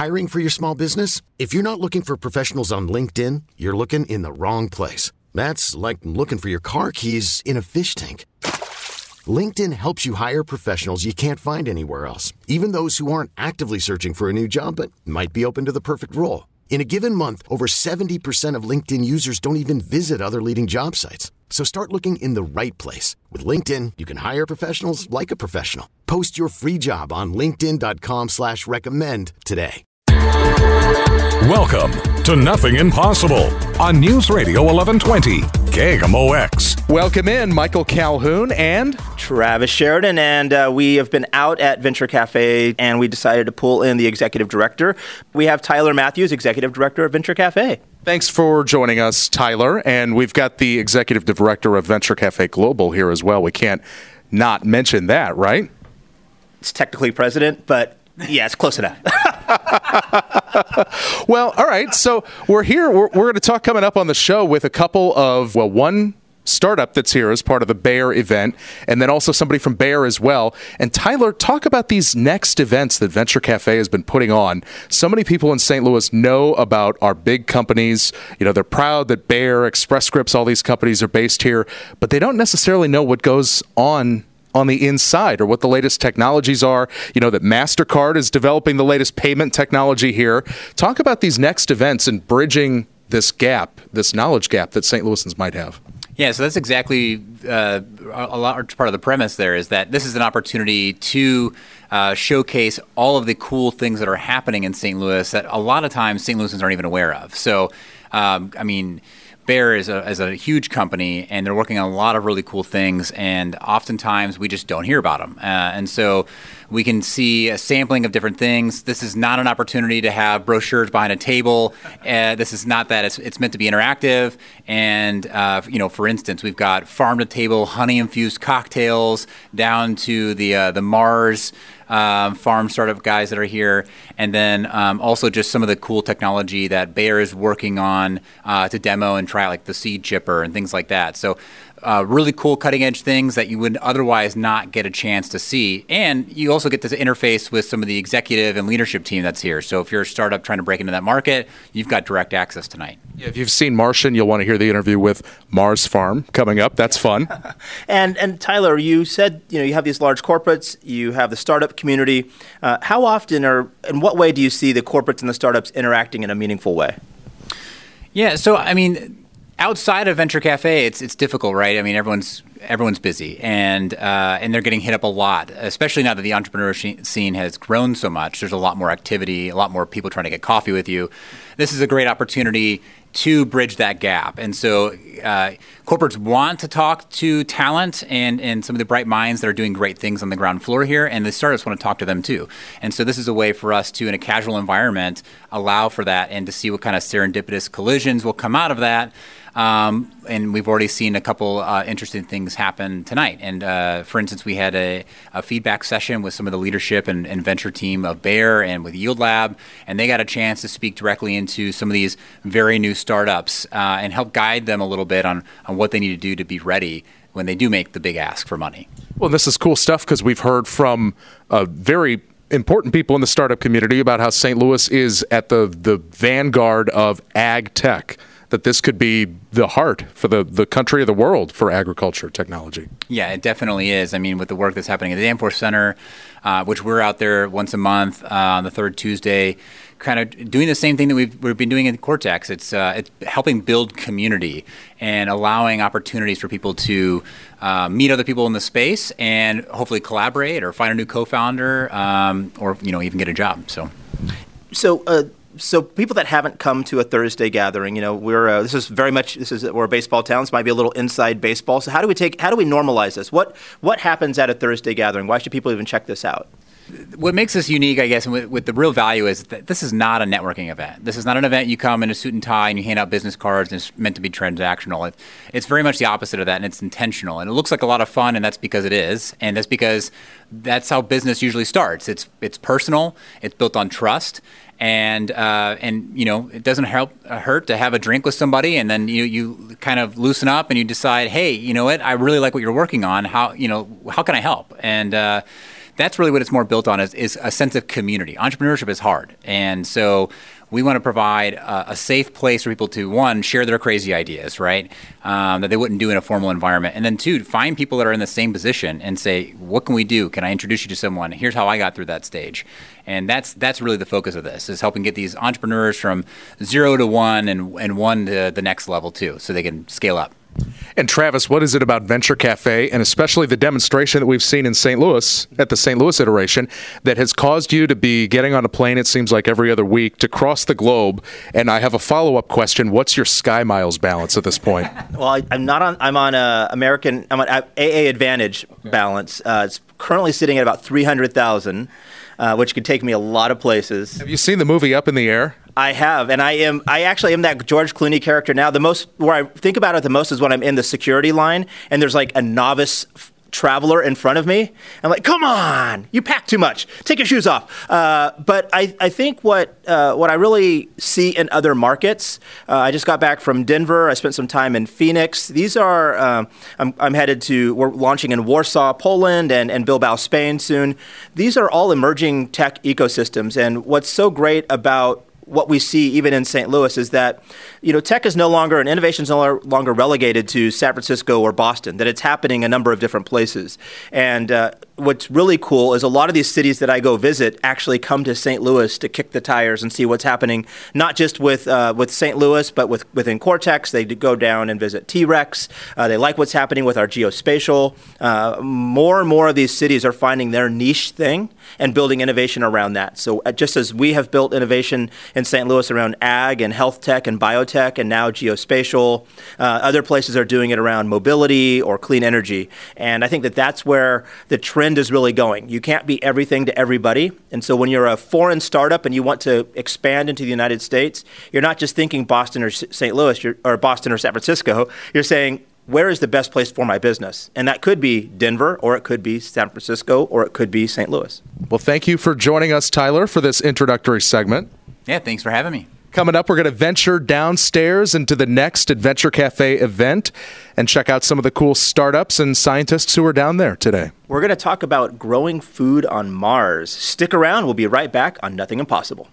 Hiring for your small business? If you're not looking for professionals on LinkedIn, you're looking in the wrong place. That's like looking for your car keys in a fish tank. LinkedIn helps you hire professionals you can't find anywhere else, even those who aren't actively searching for a new job but might be open to the perfect role. In a given month, over 70% of LinkedIn users don't even visit other leading job sites. So start looking in the right place. With LinkedIn, you can hire professionals like a professional. Post your free job on linkedin.com/recommend today. Welcome to Nothing Impossible on News Radio 1120 KMOX. Welcome in, Michael Calhoun and Travis Sheridan, and we have been out at Venture Cafe, and we decided to pull in the executive director. We have Tyler Matthews, executive director of Venture Cafe. Thanks for joining us, Tyler. And we've got the executive director of Venture Cafe Global here as well. We can't not mention that, right? It's technically president, but yeah, it's close enough. Well, all right. So we're here. We're going to talk coming up on the show with a couple of, one startup that's here as part of the Bayer event, and then also somebody from Bayer as well. And Tyler, talk about these next events that Venture Cafe has been putting on. So many people in St. Louis know about our big companies. You know, they're proud that Bayer, Express Scripts, all these companies are based here, but they don't necessarily know what goes on the inside or what the latest technologies are. You know, that MasterCard is developing the latest payment technology here. Talk about these next events and bridging this gap, this knowledge gap that St. Louisans might have. Yeah, so that's exactly a large part of the premise there, is that this is an opportunity to showcase all of the cool things that are happening in St. Louis that a lot of times St. Louisans aren't even aware of. So, Bayer is a huge company, and they're working on a lot of really cool things, and oftentimes we just don't hear about them. And so we can see a sampling of different things. This is not an opportunity to have brochures behind a table. This is not that. It's meant to be interactive. And, for instance, we've got farm-to-table honey-infused cocktails down to the Mars farm startup guys that are here, and then also just some of the cool technology that Bayer is working on to demo and try, like the seed chipper and things like that. So really cool cutting edge things that you would otherwise not get a chance to see. And you also get to interface with some of the executive and leadership team that's here. So if you're a startup trying to break into that market, you've got direct access tonight. Yeah, if you've seen Martian, you'll want to hear the interview with Mars Farm coming up. That's fun. And Tyler, you said you have these large corporates, you have the startup community. How often or in what way do you see the corporates and the startups interacting in a meaningful way? Yeah, so outside of Venture Cafe, it's difficult, right? Everyone's busy, and they're getting hit up a lot, especially now that the entrepreneur scene has grown so much. There's a lot more activity, a lot more people trying to get coffee with you. This is a great opportunity to bridge that gap. And so corporates want to talk to talent and some of the bright minds that are doing great things on the ground floor here, and the startups want to talk to them too. And so this is a way for us to, in a casual environment, allow for that and to see what kind of serendipitous collisions will come out of that. And we've already seen a couple interesting things happen tonight. And for instance, we had a feedback session with some of the leadership and venture team of Bayer and with Yield Lab, and they got a chance to speak directly into some of these very new startups and help guide them a little bit on what they need to do to be ready when they do make the big ask for money. Well, this is cool stuff because we've heard from very important people in the startup community about how St. Louis is at the vanguard of ag tech, that this could be the heart for the country of the world for agriculture technology. Yeah, it definitely is. With the work that's happening at the Danforth Center, which we're out there once a month on the third Tuesday, kind of doing the same thing that we've been doing at Cortex. It's helping build community and allowing opportunities for people to meet other people in the space and hopefully collaborate or find a new co-founder or even get a job. So people that haven't come to a Thursday gathering, we're this is we're a baseball town. This might be a little inside baseball. So how do we normalize this? What happens at a Thursday gathering? Why should people even check this out? What makes this unique, I guess, and with the real value is that this is not a networking event. This is not an event you come in a suit and tie and you hand out business cards and it's meant to be transactional. It's very much the opposite of that, and it's intentional. And it looks like a lot of fun, and that's because it is. And that's because that's how business usually starts. It's personal. It's built on trust. And it doesn't hurt to have a drink with somebody, and then you kind of loosen up and you decide, hey, you know what, I really like what you're working on. How can I help? And that's really what it's more built on is a sense of community. Entrepreneurship is hard. And so we want to provide a safe place for people to, one, share their crazy ideas, right, that they wouldn't do in a formal environment. And then, two, find people that are in the same position and say, what can we do? Can I introduce you to someone? Here's how I got through that stage. And that's really the focus of this, is helping get these entrepreneurs from 0 to 1 and 1 to the next level, too, so they can scale up. And Travis, what is it about Venture Cafe, and especially the demonstration that we've seen in St. Louis at the St. Louis iteration, that has caused you to be getting on a plane, it seems like every other week, to cross the globe? And I have a follow-up question. What's your Sky Miles balance at this point? Well, I'm on AA Advantage balance. It's currently sitting at about 300,000, which could take me a lot of places. Have you seen the movie Up in the Air? I have, and I actually am that George Clooney character now. The most, where I think about it the most, is when I'm in the security line and there's like a novice traveler in front of me. I'm like, come on, you pack too much. Take your shoes off. But I think what I really see in other markets, I just got back from Denver. I spent some time in Phoenix. These are, I'm headed to, we're launching in Warsaw, Poland, and Bilbao, Spain soon. These are all emerging tech ecosystems. And what's so great about what we see even in St. Louis is that, tech is no longer, and innovation is no longer relegated to San Francisco or Boston, that it's happening a number of different places. And what's really cool is a lot of these cities that I go visit actually come to St. Louis to kick the tires and see what's happening, not just with St. Louis, but within Cortex. They go down and visit T-Rex. They like what's happening with our geospatial. More and more of these cities are finding their niche thing and building innovation around that. So just as we have built innovation in St. Louis around ag and health tech and biotech and now geospatial, other places are doing it around mobility or clean energy. And I think that that's where the trend is really going. You can't be everything to everybody. And so when you're a foreign startup and you want to expand into the United States, you're not just thinking Boston or St. Louis or Boston or San Francisco. You're saying, where is the best place for my business? And that could be Denver, or it could be San Francisco, or it could be St. Louis. Well, thank you for joining us, Tyler, for this introductory segment. Yeah, thanks for having me. Coming up, we're going to venture downstairs into the next Adventure Cafe event and check out some of the cool startups and scientists who are down there today. We're going to talk about growing food on Mars. Stick around. We'll be right back on Nothing Impossible.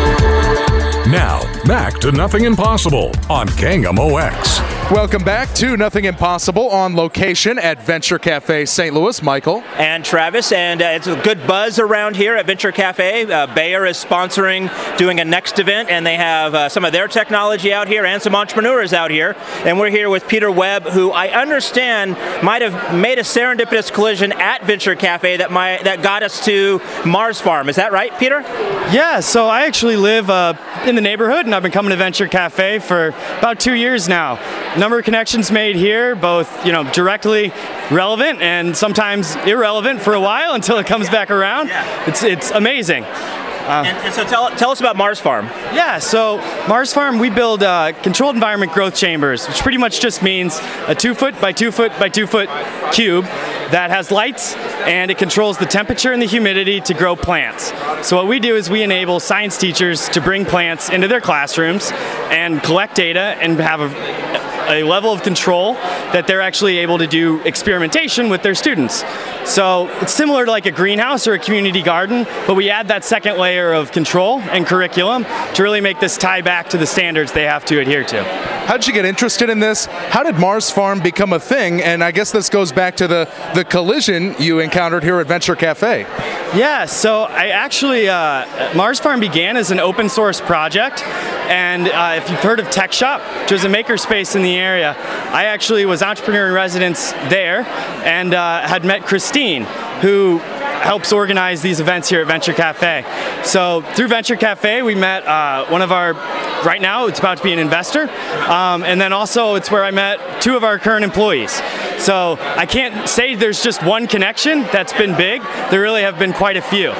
Now, back to Nothing Impossible on KMOX. Welcome back to Nothing Impossible, on location at Venture Cafe St. Louis. Michael. And Travis, and it's a good buzz around here at Venture Cafe. Bayer is sponsoring, doing a next event, and they have some of their technology out here and some entrepreneurs out here. And we're here with Peter Webb, who I understand might have made a serendipitous collision at Venture Cafe that got us to Mars Farm. Is that right, Peter? Yeah, so I actually live in the neighborhood, and I've been coming to Venture Cafe for about 2 years now. Number of connections made here, both directly relevant and sometimes irrelevant for a while until it comes back around. Yeah. It's amazing. And so tell us about Mars Farm. Yeah, so Mars Farm, we build controlled environment growth chambers, which pretty much just means a 2 foot by 2 foot by 2 foot cube that has lights, and it controls the temperature and the humidity to grow plants. So what we do is we enable science teachers to bring plants into their classrooms and collect data and have a level of control that they're actually able to do experimentation with their students. So it's similar to like a greenhouse or a community garden, but we add that second layer of control and curriculum to really make this tie back to the standards they have to adhere to. How did you get interested in this? How did Mars Farm become a thing? And I guess this goes back to the collision you encountered here at Venture Cafe. Yeah, so I actually, Mars Farm began as an open source project. And if you've heard of Tech Shop, which is a makerspace in the area, I actually was entrepreneur in residence there and had met Christine, who helps organize these events here at Venture Cafe. So through Venture Cafe, we met one of our, right now it's about to be an investor, and then also it's where I met 2 of our current employees. So I can't say there's just one connection that's been big. There really have been quite a few.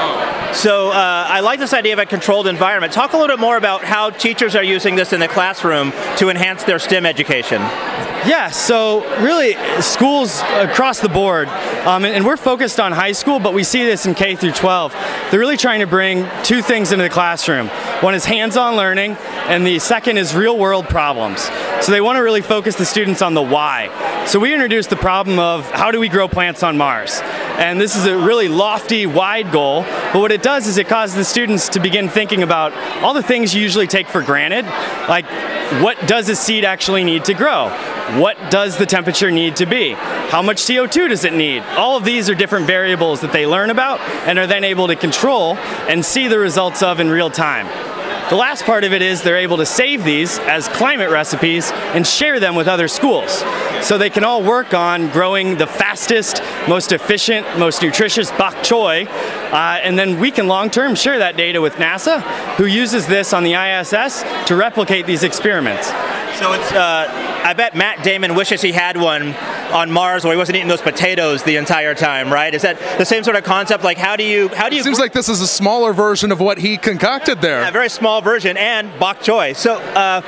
So I like this idea of a controlled environment. Talk a little bit more about how teachers are using this in the classroom to enhance their STEM education. Yeah, so really schools across the board, and we're focused on high school, but we see this in K through 12. They're really trying to bring two things into the classroom. One is hands-on learning, and the second is real-world problems. So they want to really focus the students on the why. So we introduced the problem of how do we grow plants on Mars? And this is a really lofty, wide goal, but what it does is it causes the students to begin thinking about all the things you usually take for granted, like what does a seed actually need to grow? What does the temperature need to be? How much CO2 does it need? All of these are different variables that they learn about and are then able to control and see the results of in real time. The last part of it is they're able to save these as climate recipes and share them with other schools. So they can all work on growing the fastest, most efficient, most nutritious bok choy, and then we can long-term share that data with NASA, who uses this on the ISS to replicate these experiments. So it's, I bet Matt Damon wishes he had one on Mars where he wasn't eating those potatoes the entire time, right? Is that the same sort of concept? Like, how do you? Seems like this is a smaller version of what he concocted there. Yeah, a very small version, and bok choy. So,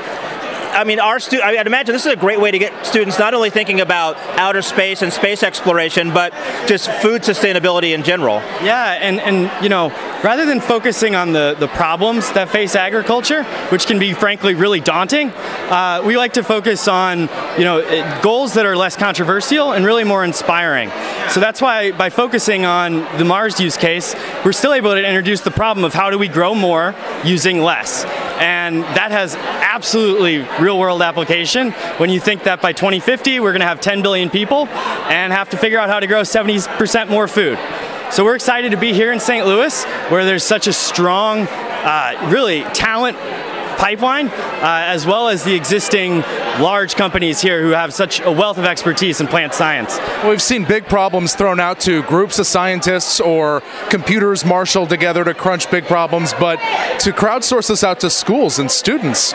I mean, I'd imagine this is a great way to get students not only thinking about outer space and space exploration, but just food sustainability in general. Yeah, and you know, rather than focusing on the problems that face agriculture, which can be frankly really daunting, we like to focus on, you know, goals that are less controversial and really more inspiring. So that's why by focusing on the Mars use case, we're still able to introduce the problem of how do we grow more using less. And that has absolutely real-world application when you think that by 2050 we're going to have 10 billion people and have to figure out how to grow 70% more food. So we're excited to be here in St. Louis, where there's such a strong, really talent pipeline, as well as the existing large companies here who have such a wealth of expertise in plant science. Well, we've seen big problems thrown out to groups of scientists or computers marshaled together to crunch big problems, but to crowdsource this out to schools and students,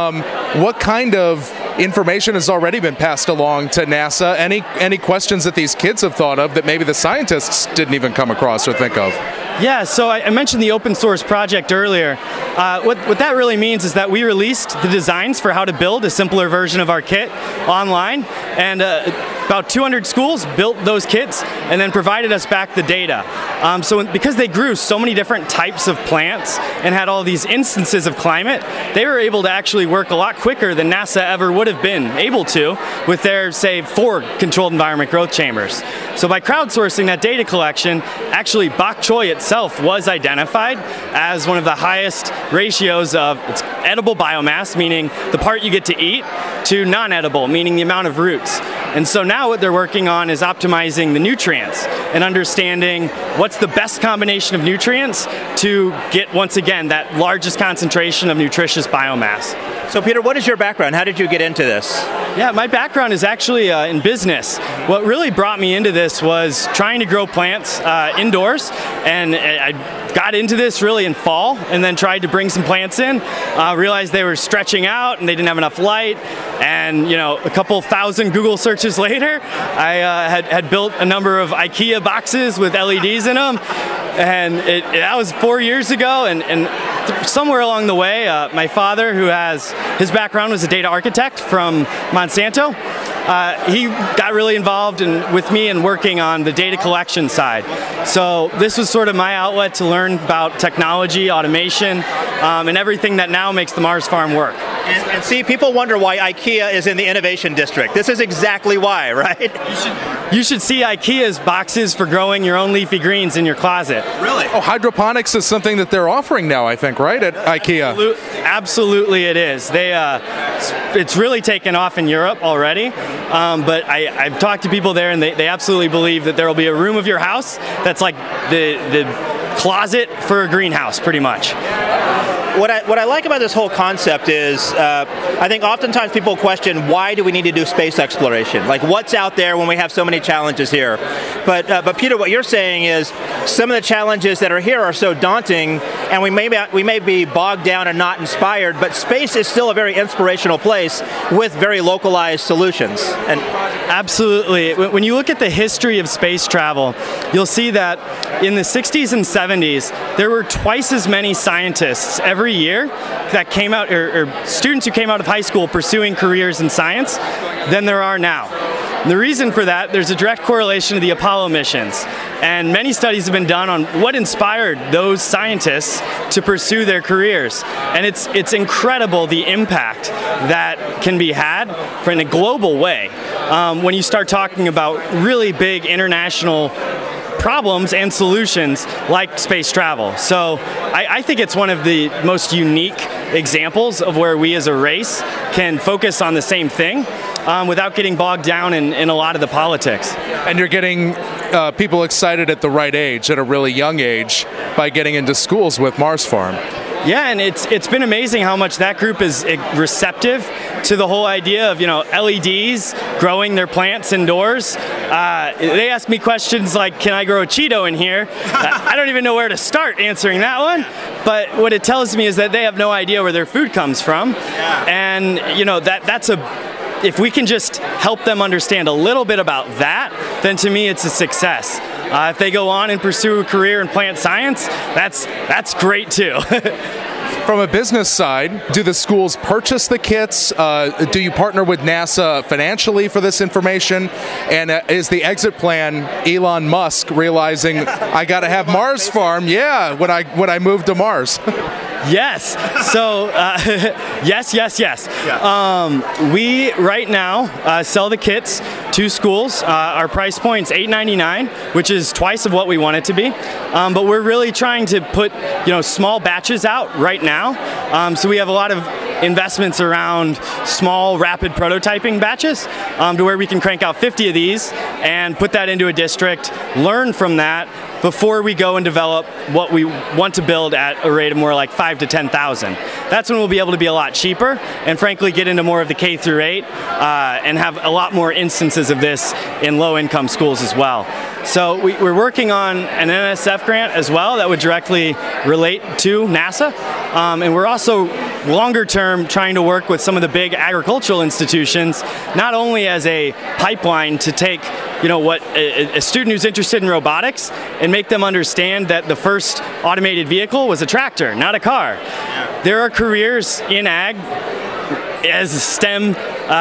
what kind of information has already been passed along to NASA? Any questions that these kids have thought of that maybe the scientists didn't even come across or think of? Yeah, so I mentioned the open source project earlier. What that really means is that we released the designs for how to build a simpler version of our kit online, and about 200 schools built those kits and then provided us back the data. So because they grew so many different types of plants and had all these instances of climate, they were able to actually work a lot quicker than NASA ever would have been able to with their, say, 4 controlled environment growth chambers. So by crowdsourcing that data collection, actually bok choy itself was identified as one of the highest ratios of its edible biomass, meaning the part you get to eat, to non-edible, meaning the amount of roots. And so now what they're working on is optimizing the nutrients and understanding what's the best combination of nutrients to get, once again, that largest concentration of nutritious biomass. So Peter, what is your background? How did you get into this? Yeah, my background is actually in business. What really brought me into this was trying to grow plants indoors, and I got into this really in fall and then tried to bring some plants in, realized they were stretching out and they didn't have enough light, and you know, a couple thousand Google searches later, I had built a number of IKEA boxes with LEDs in them, and that was 4 years ago, and somewhere along the way, my father, who has, his background was a data architect from Monsanto, he got really involved with me in working on the data collection side. So this was sort of my outlet to learn about technology, automation, and everything that now makes the Mars farm work. And see, people wonder why IKEA is in the Innovation District. This is exactly why, right? You should see IKEA's boxes for growing your own leafy greens in your closet. Really? Oh, hydroponics is something that they're offering now, I think, right, at IKEA? Absolutely it is. It's really taken off in Europe already, but I've talked to people there, and they absolutely believe that there will be a room of your house that's like the closet for a greenhouse, pretty much. What I like about this whole concept is, I think oftentimes people question, why do we need to do space exploration? Like, what's out there when we have so many challenges here? But Peter, what you're saying is some of the challenges that are here are so daunting, and we may be bogged down and not inspired, but space is still a very inspirational place with very localized solutions. And absolutely. When you look at the history of space travel, you'll see that in the 60s and 70s, there were twice as many scientists every every year that came out, or students who came out of high school pursuing careers in science than there are now. And the reason for that, there's a direct correlation to the Apollo missions. And many studies have been done on what inspired those scientists to pursue their careers. And it's incredible the impact that can be had in a global way when you start talking about really big international problems and solutions like space travel. So I think it's one of the most unique examples of where we as a race can focus on the same thing without getting bogged down in a lot of the politics. And you're getting people excited at the right age, at a really young age, by getting into schools with Mars Farm. Yeah, and it's been amazing how much that group is receptive to the whole idea of, LEDs, growing their plants indoors. They ask me questions like, can I grow a Cheeto in here? I don't even know where to start answering that one. But what it tells me is that they have no idea where their food comes from. And, that's if we can just help them understand a little bit about that, then to me it's a success. If they go on and pursue a career in plant science, that's great too. From a business side, do the schools purchase the kits? Do you partner with NASA financially for this information? And is the exit plan Elon Musk realizing I got to have Mars Farm? Yeah, when I move to Mars. Yes. So, yes. Yeah. We right now sell the kits to schools. Our price point's $8.99, which is twice of what we want it to be. But we're really trying to put small batches out right now. So we have a lot of investments around small, rapid prototyping batches to where we can crank out 50 of these and put that into a district, learn from that before we go and develop what we want to build at a rate of more like 5,000 to 10,000. That's when we'll be able to be a lot cheaper and frankly get into more of the K through 8 and have a lot more instances of this in low-income schools as well. So we're working on an NSF grant as well that would directly relate to NASA. And we're also longer term trying to work with some of the big agricultural institutions, not only as a pipeline to take what a student who's interested in robotics and make them understand that the first automated vehicle was a tractor, not a car. There are careers in ag as a STEM,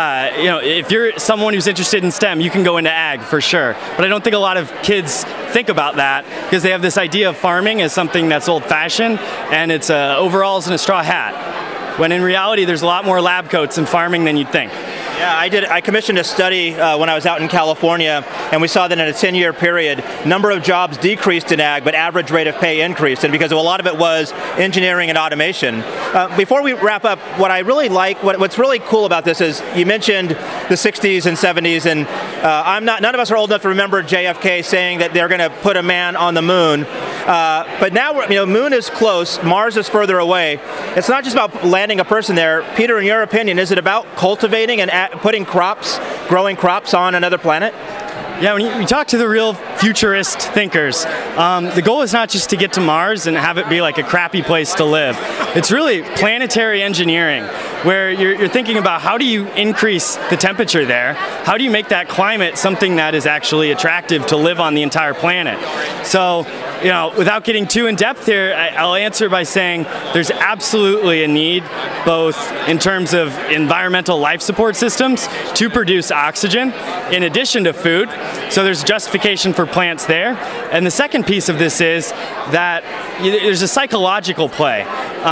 if you're someone who's interested in STEM, you can go into ag for sure. But I don't think a lot of kids think about that because they have this idea of farming as something that's old-fashioned and it's overalls and a straw hat. When in reality, there's a lot more lab coats in farming than you'd think. Yeah, I commissioned a study when I was out in California, and we saw that in a 10-year period, number of jobs decreased in ag, but average rate of pay increased, and because a lot of it was engineering and automation. Before we wrap up, what I really like, what's really cool about this is you mentioned the 60s and 70s, and none of us are old enough to remember JFK saying that they're going to put a man on the moon. But now, moon is close, Mars is further away. It's not just about landing a person there. Peter, in your opinion, is it about cultivating and putting growing crops on another planet? Yeah, when you talk to the real futurist thinkers, the goal is not just to get to Mars and have it be like a crappy place to live. It's really planetary engineering, where you're thinking about how do you increase the temperature there? How do you make that climate something that is actually attractive to live on the entire planet? So, without getting too in depth here, I'll answer by saying there's absolutely a need, both in terms of environmental life support systems to produce oxygen in addition to food. So there's justification for plants there. And the second piece of this is that there's a psychological play.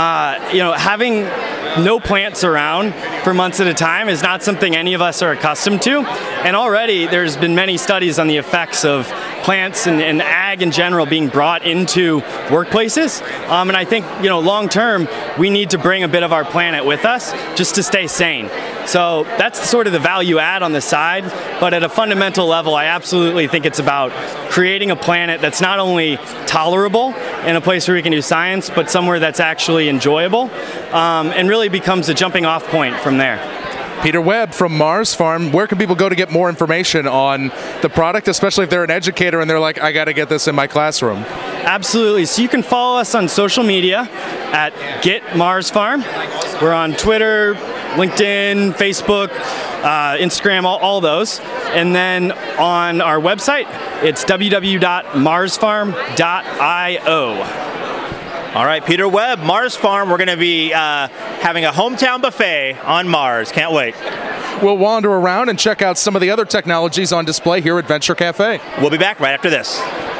Having no plants around for months at a time is not something any of us are accustomed to. And already there's been many studies on the effects of plants and ag in general being brought into workplaces. And I think, long term, we need to bring a bit of our planet with us just to stay sane. So that's sort of the value add on the side. But at a fundamental level, I absolutely think it's about creating a planet that's not only tolerable in a place where we can do science, but somewhere that's actually enjoyable and really becomes a jumping off point from there. Peter Webb from Mars Farm. Where can people go to get more information on the product, especially if they're an educator and they're like, I got to get this in my classroom? Absolutely. So you can follow us on social media at Get Mars Farm. We're on Twitter, LinkedIn, Facebook, Instagram, all those. And then on our website, it's www.marsfarm.io. All right, Peter Webb, Mars Farm. We're going to be having a hometown buffet on Mars. Can't wait. We'll wander around and check out some of the other technologies on display here at Venture Cafe. We'll be back right after this.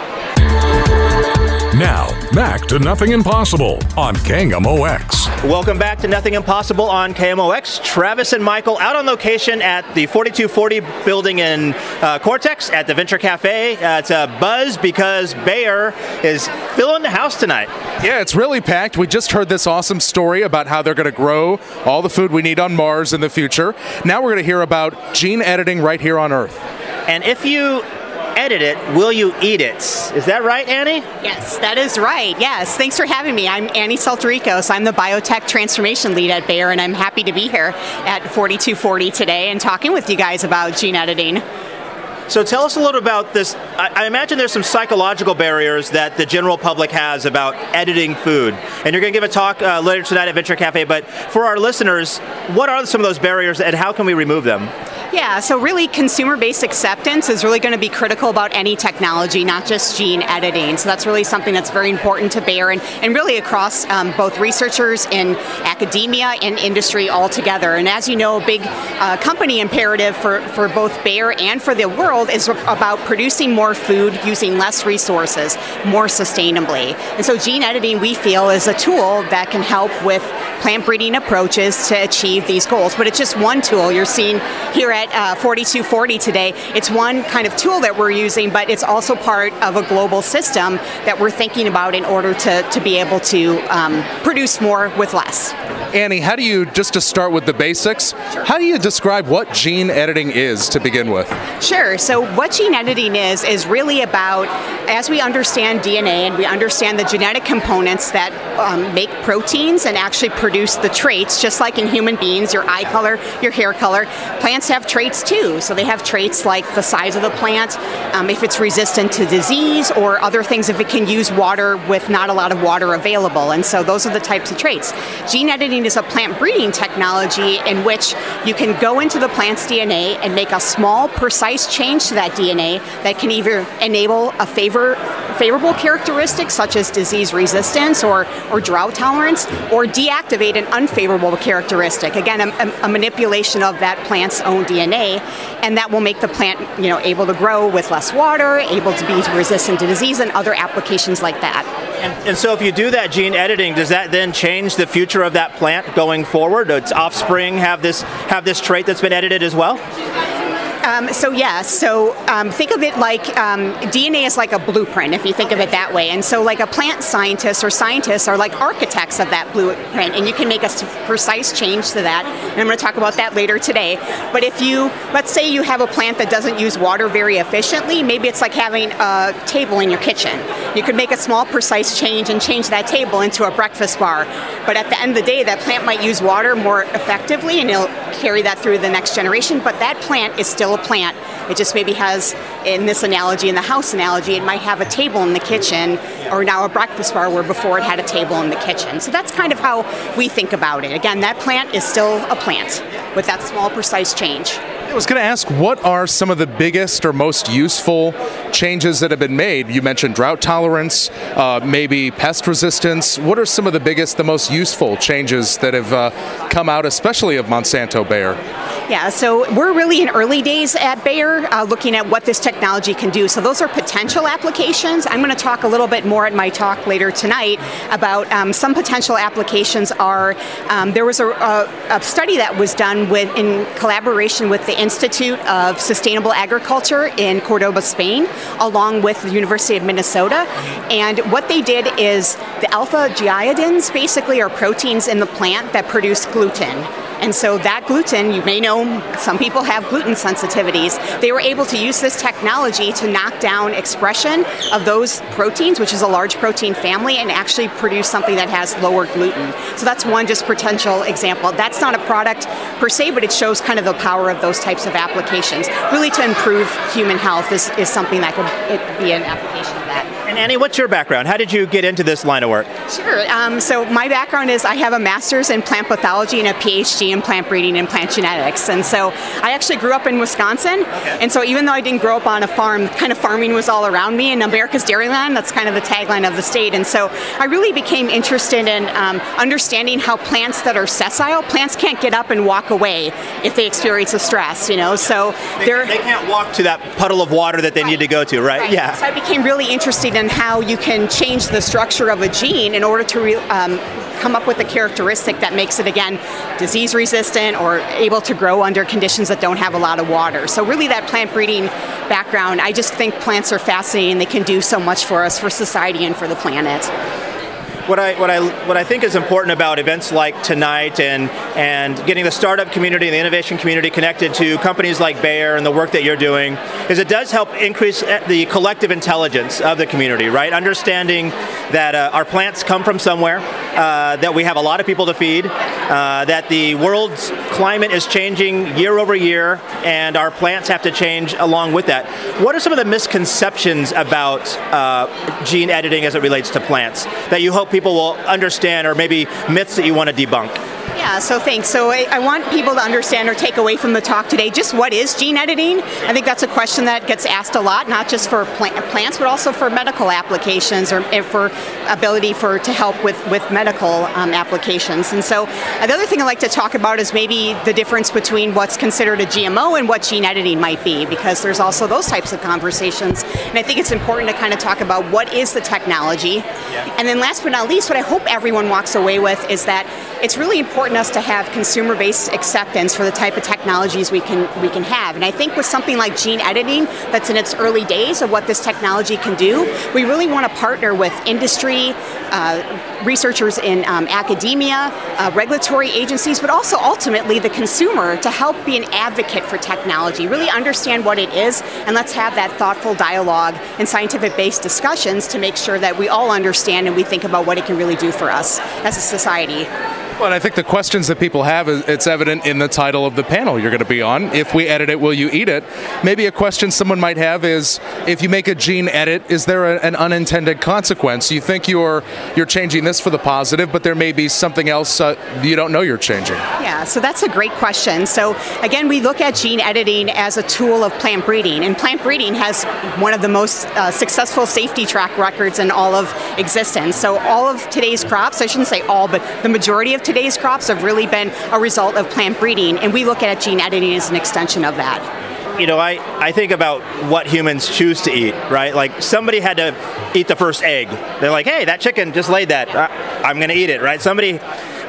Now, back to Nothing Impossible on KMOX. Welcome back to Nothing Impossible on KMOX. Travis and Michael out on location at the 4240 building in Cortex at the Venture Cafe. It's a buzz because Bayer is filling the house tonight. Yeah, it's really packed. We just heard this awesome story about how they're going to grow all the food we need on Mars in the future. Now we're going to hear about gene editing right here on Earth. And if you edit it, will you eat it? Is that right, Annie? Yes, that is right. Yes. Thanks for having me. I'm Annie Saltaricos. I'm the Biotech Transformation Lead at Bayer, and I'm happy to be here at 4240 today and talking with you guys about gene editing. So tell us a little about this. I imagine there's some psychological barriers that the general public has about editing food. And you're going to give a talk later tonight at Venture Cafe, but for our listeners, what are some of those barriers and how can we remove them? Yeah, so really consumer-based acceptance is really going to be critical about any technology, not just gene editing. So that's really something that's very important to Bayer and really across both researchers in academia and industry altogether. And as you know, a big company imperative for both Bayer and for the world is about producing more food using less resources, more sustainably. And so gene editing, we feel, is a tool that can help with plant breeding approaches to achieve these goals. But it's just one tool. You're seeing here at 4240 today, it's one kind of tool that we're using, but it's also part of a global system that we're thinking about in order to be able to produce more with less. Annie, how do you, just to start with the basics, how do you describe what gene editing is to begin with? Sure. So what gene editing is really about, as we understand DNA and we understand the genetic components that make proteins and actually produce the traits, just like in human beings, your eye color, your hair color, plants have traits too. So they have traits like the size of the plant, if it's resistant to disease, or other things if it can use water with not a lot of water available. And so those are the types of traits. Gene editing is a plant breeding technology in which you can go into the plant's DNA and make a small, precise change to that DNA that can either enable a favorable characteristic such as disease resistance or drought tolerance, or deactivate an unfavorable characteristic. Again, a manipulation of that plant's own DNA, and that will make the plant, able to grow with less water, able to be resistant to disease, and other applications like that. And so if you do that gene editing, does that then change the future of that plant going forward? Its offspring have this trait that's been edited as well? Think of it like DNA is like a blueprint, if you think of it that way. And so like a plant scientist or scientists are like architects of that blueprint, and you can make a precise change to that. And I'm going to talk about that later today. But if let's say you have a plant that doesn't use water very efficiently, maybe it's like having a table in your kitchen. You could make a small precise change and change that table into a breakfast bar. But at the end of the day, that plant might use water more effectively, and it'll carry that through the next generation. But that plant is still a plant. It just maybe has, in this analogy, in the house analogy, it might have a table in the kitchen, or now a breakfast bar where before it had a table in the kitchen. So that's kind of how we think about it. Again, that plant is still a plant with that small, precise change. I was going to ask, what are some of the biggest or most useful changes that have been made? You mentioned drought tolerance, maybe pest resistance. What are some of the biggest, the most useful changes that have come out, especially of Monsanto Bayer? Yeah, so we're really in early days at Bayer looking at what this technology can do. So those are potential applications. I'm going to talk a little bit more at my talk later tonight about some potential applications are, there was a study that was done in collaboration with the Institute of Sustainable Agriculture in Cordoba, Spain, along with the University of Minnesota. And what they did is the alpha gliadins basically are proteins in the plant that produce gluten. And so that gluten, you may know, some people have gluten sensitivities. They were able to use this technology to knock down expression of those proteins, which is a large protein family, and actually produce something that has lower gluten. So that's one just potential example. That's not a product per se, but it shows kind of the power of those types of applications. Really to improve human health is something that could be an application of that. And Annie, what's your background? How did you get into this line of work? Sure. So my background is I have a master's in plant pathology and a PhD in plant breeding and plant genetics. And so I actually grew up in Wisconsin. And so even though I didn't grow up on a farm, kind of farming was all around me. And America's Dairyland, that's kind of the tagline of the state. And so I really became interested in understanding how plants that are sessile, plants can't get up and walk away if they experience a stress, So they can't walk to that puddle of water that they need to go to, right? Yeah. So I became really interested in how you can change the structure of a gene in order to come up with a characteristic that makes it, again, disease resistant or able to grow under conditions that don't have a lot of water. So really that plant breeding background, I just think plants are fascinating. They can do so much for us, for society, and for the planet. What I think is important about events like tonight and getting the startup community and the innovation community connected to companies like Bayer and the work that you're doing is it does help increase the collective intelligence of the community, right? Understanding that our plants come from somewhere, that we have a lot of people to feed, that the world's climate is changing year over year, and our plants have to change along with that. What are some of the misconceptions about gene editing as it relates to plants that you hope people will understand, or maybe myths that you want to debunk? Yeah, so thanks. So I want people to understand or take away from the talk today just what is gene editing. I think that's a question that gets asked a lot, not just for plants, but also for medical applications or for ability to help with medical applications. And so the other thing I'd like to talk about is maybe the difference between what's considered a GMO and what gene editing might be, because there's also those types of conversations. And I think it's important to kind of talk about what is the technology. Yeah. And then last but not least, what I hope everyone walks away with is that it's really important us to have consumer-based acceptance for the type of technologies we can have. And I think with something like gene editing that's in its early days of what this technology can do, we really want to partner with industry, researchers in academia, regulatory agencies, but also ultimately the consumer to help be an advocate for technology, really understand what it is, and let's have that thoughtful dialogue and scientific-based discussions to make sure that we all understand and we think about what it can really do for us as a society. Well, and I think the questions that people have, it's evident in the title of the panel you're going to be on. If we edit it, will you eat it? Maybe a question someone might have is, if you make a gene edit, is there an unintended consequence? You think you're changing this for the positive, but there may be something else you don't know you're changing. Yeah, so that's a great question. So again, we look at gene editing as a tool of plant breeding, and plant breeding has one of the most successful safety track records in all of existence. So all of today's crops, I shouldn't say all, but the majority of today's crops have really been a result of plant breeding, and we look at gene editing as an extension of that. I think about what humans choose to eat, right? Like somebody had to eat the first egg. They're like, hey, that chicken just laid that. I'm going to eat it, right? Somebody,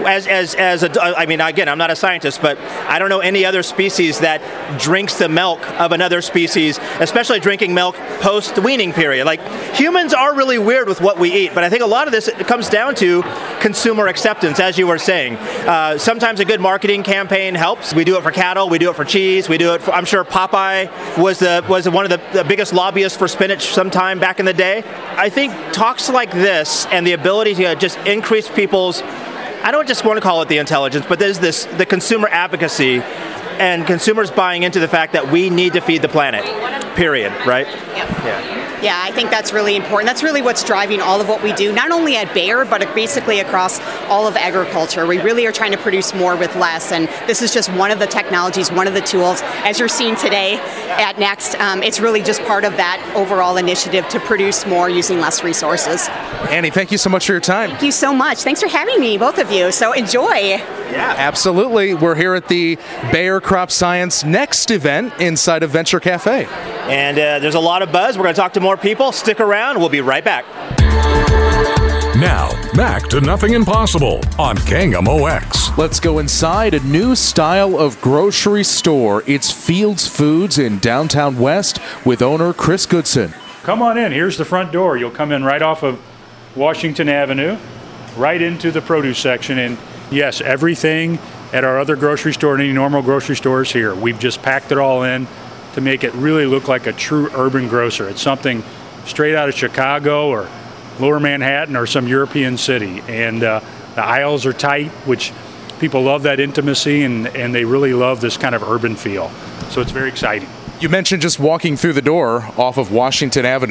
again, I'm not a scientist, but I don't know any other species that drinks the milk of another species, especially drinking milk post-weaning period. Like humans are really weird with what we eat, but I think a lot of this it comes down to consumer acceptance, as you were saying. Sometimes a good marketing campaign helps. We do it for cattle, we do it for cheese, we do it for, I'm sure Popeye was one of the biggest lobbyists for spinach sometime back in the day. I think talks like this and the ability to just increase people's, I don't just want to call it the intelligence, but there's the consumer advocacy and consumers buying into the fact that we need to feed the planet, period, right? Yep. Yeah, I think that's really important. That's really what's driving all of what we do, not only at Bayer, but basically across all of agriculture. We really are trying to produce more with less, and this is just one of the technologies, one of the tools. As you're seeing today at Next, it's really just part of that overall initiative to produce more using less resources. Annie, thank you so much for your time. Thank you so much. Thanks for having me, both of you. So enjoy. Yeah, absolutely. We're here at the Bayer Crop Science Next event inside of Venture Cafe. And there's a lot of buzz. We're going to talk to more people. Stick around. We'll be right back. Now, back to Nothing Impossible on Gangham OX. Let's go inside a new style of grocery store. It's Fields Foods in downtown West with owner Chris Goodson. Come on in. Here's the front door. You'll come in right off of Washington Avenue, right into the produce section. And yes, everything at our other grocery store and any normal grocery store is here. We've just packed it all in to make it really look like a true urban grocer. It's something straight out of Chicago or Lower Manhattan or some European city. And the aisles are tight, which people love that intimacy, and they really love this kind of urban feel. So it's very exciting. You mentioned just walking through the door off of Washington Avenue.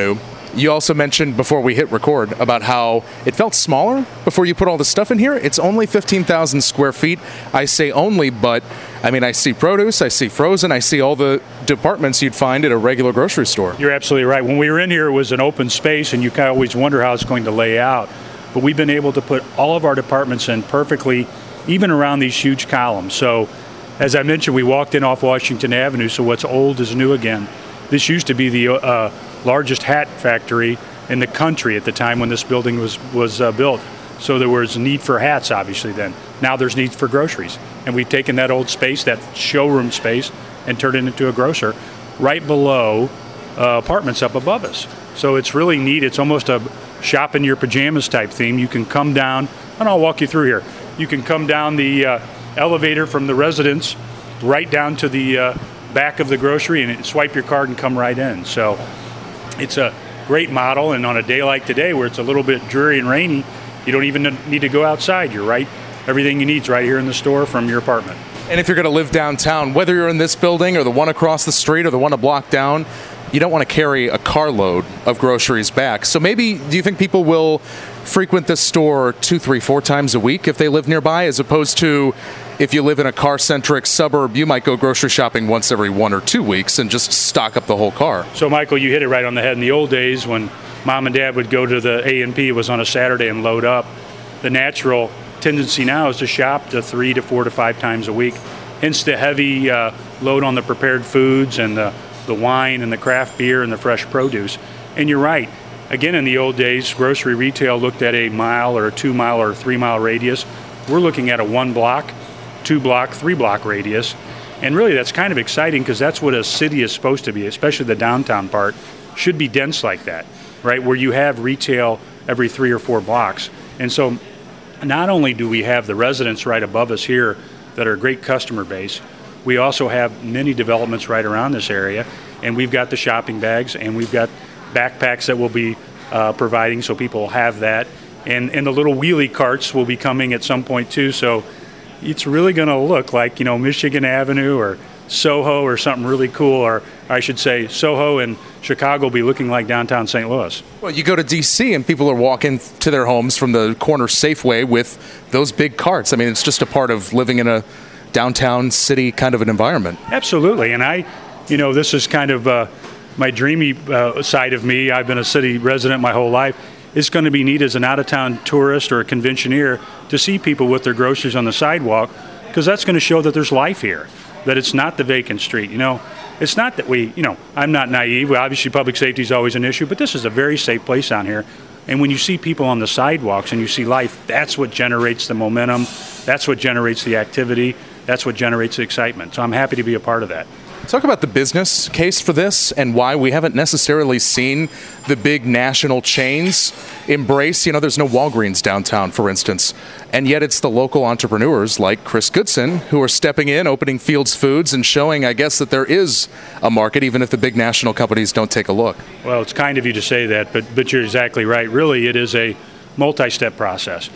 You also mentioned before we hit record about how it felt smaller before you put all the stuff in here. It's only 15,000 square feet. I say only, but I mean, I see produce, I see frozen, I see all the departments you'd find at a regular grocery store. You're absolutely right. When we were in here, it was an open space, and you kind of always wonder how it's going to lay out. But we've been able to put all of our departments in perfectly, even around these huge columns. So, as I mentioned, we walked in off Washington Avenue, so what's old is new again. This used to be the largest hat factory in the country at the time when this building was built. So there was a need for hats, obviously, then. Now there's need for groceries. And we've taken that old space, that showroom space, and turned it into a grocer right below apartments up above us. So it's really neat. It's almost a shop in your pajamas type theme. You can come down, and I'll walk you through here. You can come down the elevator from the residence right down to the back of the grocery and swipe your card and come right in. So it's a great model, and on a day like today where it's a little bit dreary and rainy, you don't even need to go outside. You're right. Everything you need is right here in the store from your apartment. And if you're going to live downtown, whether you're in this building or the one across the street or the one a block down, you don't want to carry a carload of groceries back. So maybe, do you think people will frequent this store 2, 3, 4 times a week if they live nearby, as opposed to if you live in a car-centric suburb, you might go grocery shopping once every 1 or 2 weeks and just stock up the whole car? So, Michael, you hit it right on the head. In the old days, when Mom and Dad would go to the A&P, it was on a Saturday, and load up. The natural tendency now is to shop to 3 to 4 to 5 times a week. Hence the heavy load on the prepared foods and the wine and the craft beer and the fresh produce. And you're right. Again, in the old days, grocery retail looked at a mile or a 2 mile or a 3 mile radius. We're looking at a 1 block, 2 block, 3 block radius. And really, that's kind of exciting because that's what a city is supposed to be, especially the downtown part, should be dense like that, right? Where you have retail every 3 or 4 blocks. And so not only do we have the residents right above us here that are a great customer base, we also have many developments right around this area, and we've got the shopping bags, and we've got backpacks that we'll be providing, so people have that, and the little wheelie carts will be coming at some point too. So it's really going to look like, Michigan Avenue or Soho or something really cool, or I should say Soho and Chicago will be looking like downtown St. Louis. Well, you go to D.C. and people are walking to their homes from the corner Safeway with those big carts. I mean, it's just a part of living in a downtown city kind of an environment. Absolutely. And this is kind of my dreamy side of me. I've been a city resident my whole life. It's going to be neat as an out-of-town tourist or a conventioneer to see people with their groceries on the sidewalk, because that's going to show that there's life here, that it's not the vacant street. It's not that I'm not naive. Obviously, public safety is always an issue, but this is a very safe place down here. And when you see people on the sidewalks and you see life, that's what generates the momentum. That's what generates the activity. That's what generates the excitement. So I'm happy to be a part of that. Talk about the business case for this and why we haven't necessarily seen the big national chains embrace. There's no Walgreens downtown, for instance, and yet it's the local entrepreneurs like Chris Goodson who are stepping in, opening Fields Foods, and showing, I guess, that there is a market, even if the big national companies don't take a look. Well, it's kind of you to say that, but you're exactly right. Really, it is a multi-step process.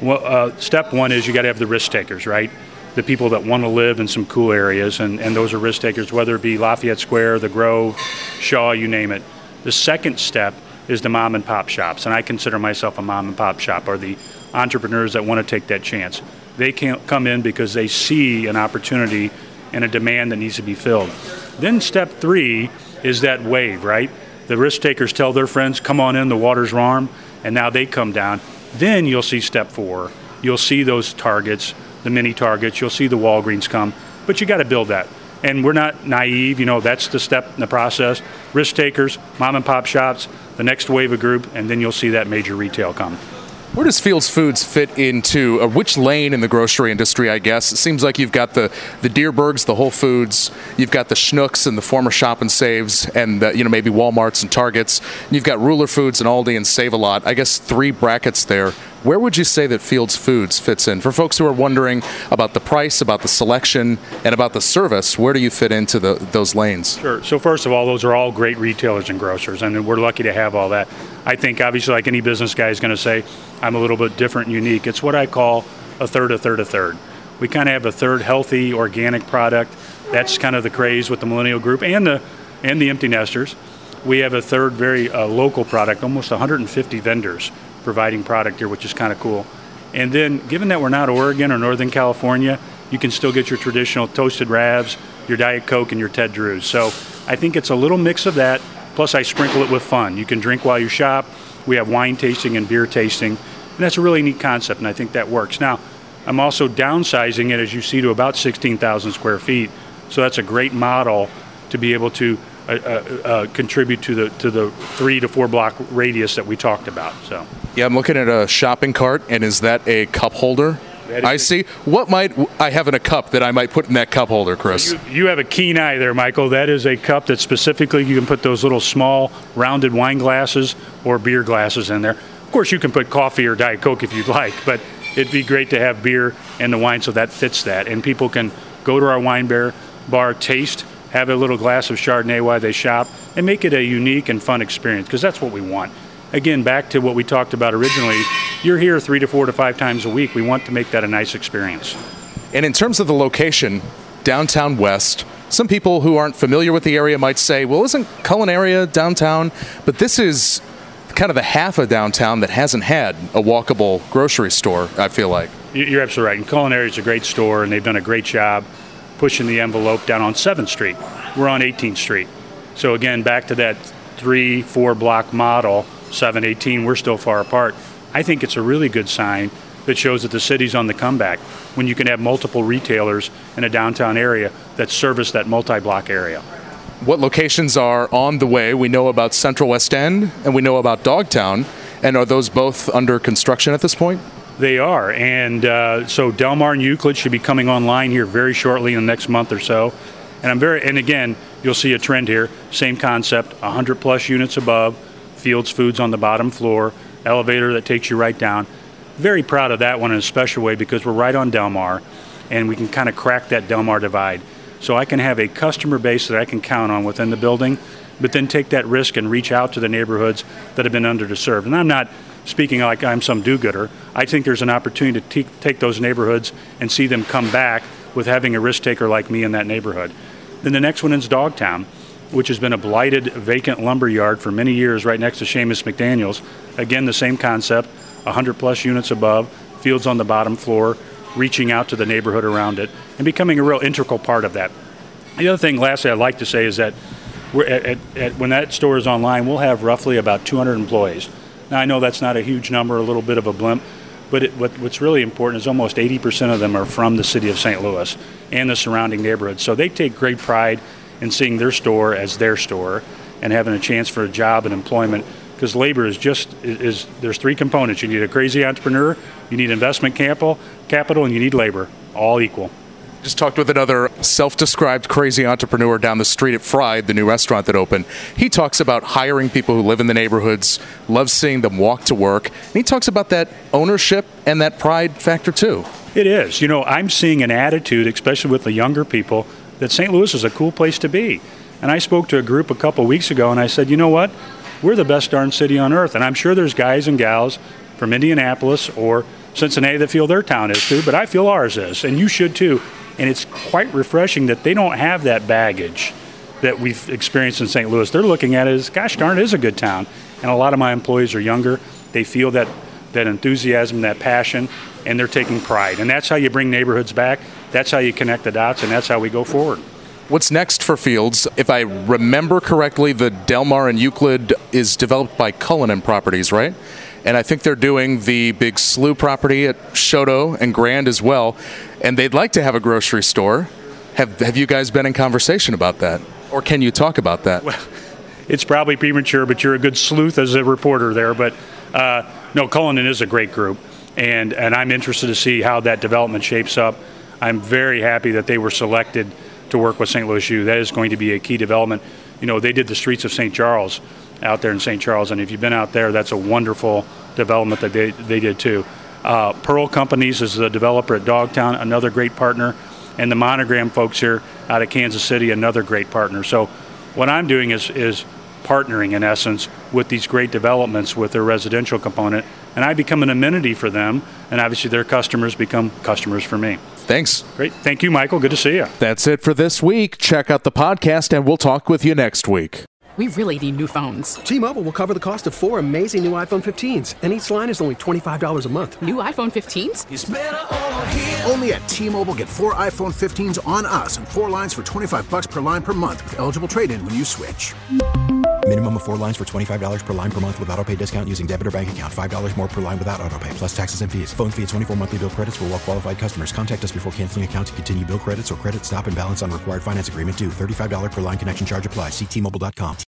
Step one is you got to have the risk takers, right? The people that want to live in some cool areas, and those are risk takers, whether it be Lafayette Square, the Grove, Shaw, you name it. The second step is the mom and pop shops, and I consider myself a mom and pop shop, or the entrepreneurs that want to take that chance. They can't come in because they see an opportunity and a demand that needs to be filled. Then step 3 is that wave, right? The risk takers tell their friends, come on in, the water's warm, and now they come down. Then you'll see step 4. You'll see those Targets, the mini Targets, you'll see the Walgreens come, but you got to build that. And we're not naive, that's the step in the process. Risk takers, mom and pop shops, the next wave of group, and then you'll see that major retail come. Where does Fields Foods fit into, or which lane in the grocery industry, I guess? It seems like you've got the Deerbergs, the Whole Foods, you've got the Schnucks and the former Shop and Saves, and maybe Walmarts and Targets. And you've got Ruler Foods and Aldi and Save-A-Lot. I guess 3 brackets there. Where would you say that Fields Foods fits in? For folks who are wondering about the price, about the selection, and about the service, where do you fit into those lanes? Sure. So first of all, those are all great retailers and grocers, and we're lucky to have all that. I think, obviously, like any business guy is going to say, I'm a little bit different and unique. It's what I call a third, a third, a third. We kind of have a third healthy, organic product. That's kind of the craze with the millennial group and the empty nesters. we have a third very local product, almost 150 vendors providing product here, which is kind of cool. And then, given that we're not Oregon or Northern California, you can still get your traditional toasted ravs, your Diet Coke, and your Ted Drews. So I think it's a little mix of that, plus I sprinkle it with fun. You can drink while you shop. We have wine tasting and beer tasting, and that's a really neat concept, and I think that works. Now, I'm also downsizing it, as you see, to about 16,000 square feet. So that's a great model to be able to contribute to the 3 to 4 block radius that we talked about. So yeah, I'm looking at a shopping cart, and is that a cup holder? I see. What might I have in a cup that I might put in that cup holder, Chris? You have a keen eye there, Michael. That is a cup that specifically you can put those little small rounded wine glasses or beer glasses in there. Of course, you can put coffee or Diet Coke if you'd like, but it'd be great to have beer and the wine so that fits that. And people can go to our wine bar, taste, have a little glass of Chardonnay while they shop, and make it a unique and fun experience, because that's what we want. Again, back to what we talked about originally, you're here 3 to 4 to 5 times a week. We want to make that a nice experience. And in terms of the location, downtown West, some people who aren't familiar with the area might say, well, isn't Cullen area downtown? But this is kind of the half of downtown that hasn't had a walkable grocery store, I feel like. You're absolutely right. And Cullen area is a great store, and they've done a great job pushing the envelope down on 7th Street. We're on 18th Street. So again, back to that 3-4 block model, 7-18, we're still far apart. I think it's a really good sign that shows that the city's on the comeback when you can have multiple retailers in a downtown area that service that multi-block area. What locations are on the way? We know about Central West End and we know about Dogtown. And are those both under construction at this point? They are. And so Del Mar and Euclid should be coming online here very shortly in the next month or so. And again, you'll see a trend here. Same concept, 100 plus units above, Fields Foods on the bottom floor, elevator that takes you right down. Very proud of that one in a special way because we're right on Del Mar and we can kind of crack that Del Mar divide. So I can have a customer base that I can count on within the building, but then take that risk and reach out to the neighborhoods that have been underserved. And I'm not speaking like I'm some do-gooder. I think there's an opportunity to take those neighborhoods and see them come back with having a risk taker like me in that neighborhood. Then the next one is Dogtown, which has been a blighted, vacant lumber yard for many years right next to Seamus McDaniels. Again, the same concept, 100 plus units above, Fields on the bottom floor, reaching out to the neighborhood around it, and becoming a real integral part of that. The other thing, lastly, I'd like to say is that when that store is online, we'll have roughly about 200 employees. Now, I know that's not a huge number, a little bit of a blimp, but what's really important is almost 80% of them are from the city of St. Louis and the surrounding neighborhoods. So they take great pride in seeing their store as their store and having a chance for a job and employment, because labor is there's 3 components. You need a crazy entrepreneur, you need investment capital, and you need labor, all equal. Just talked with another self-described crazy entrepreneur down the street at Fried, the new restaurant that opened. He talks about hiring people who live in the neighborhoods, loves seeing them walk to work, and he talks about that ownership and that pride factor too. It is. You know, I'm seeing an attitude, especially with the younger people, that St. Louis is a cool place to be. And I spoke to a group a couple weeks ago, and I said, you know what? We're the best darn city on earth. And I'm sure there's guys and gals from Indianapolis or Cincinnati that feel their town is too, but I feel ours is, and you should too. And it's quite refreshing that they don't have that baggage that we've experienced in St. Louis. They're looking at it as, gosh darn, it is a good town. And a lot of my employees are younger. They feel that enthusiasm, that passion, and they're taking pride. And that's how you bring neighborhoods back. That's how you connect the dots, and that's how we go forward. What's next for Fields? If I remember correctly, the Del Mar and Euclid is developed by Cullinan Properties, right? And I think they're doing the big SLU property at Choteau and Grand as well. And they'd like to have a grocery store. Have you guys been in conversation about that? Or can you talk about that? Well, it's probably premature, but you're a good sleuth as a reporter there. But no, Cullinan is a great group. And I'm interested to see how that development shapes up. I'm very happy that they were selected to work with St. Louis U. That is going to be a key development. You know, they did the streets of St. Charles out there in St. Charles, and if you've been out there, that's a wonderful development that they did too. Pearl Companies is the developer at Dogtown, another great partner, and the Monogram folks here out of Kansas City, another great partner. So what I'm doing is partnering, in essence, with these great developments with their residential component, and I become an amenity for them, and obviously their customers become customers for me. Thanks. Great. Thank you, Michael. Good to see you. That's it for this week. Check out the podcast, and we'll talk with you next week. We really need new phones. T-Mobile will cover the cost of 4 amazing new iPhone 15s, and each line is only $25 a month. New iPhone 15s? It's better over here. Only at T-Mobile, get 4 iPhone 15s on us and 4 lines for $25 per line per month with eligible trade-in when you switch. Minimum of 4 lines for $25 per line per month with autopay discount using debit or bank account. $5 more per line without autopay, plus taxes and fees. Phone fee at 24 monthly bill credits for well-qualified customers. Contact us before canceling account to continue bill credits or credit stop and balance on required finance agreement due. $35 per line connection charge applies. See T-Mobile.com.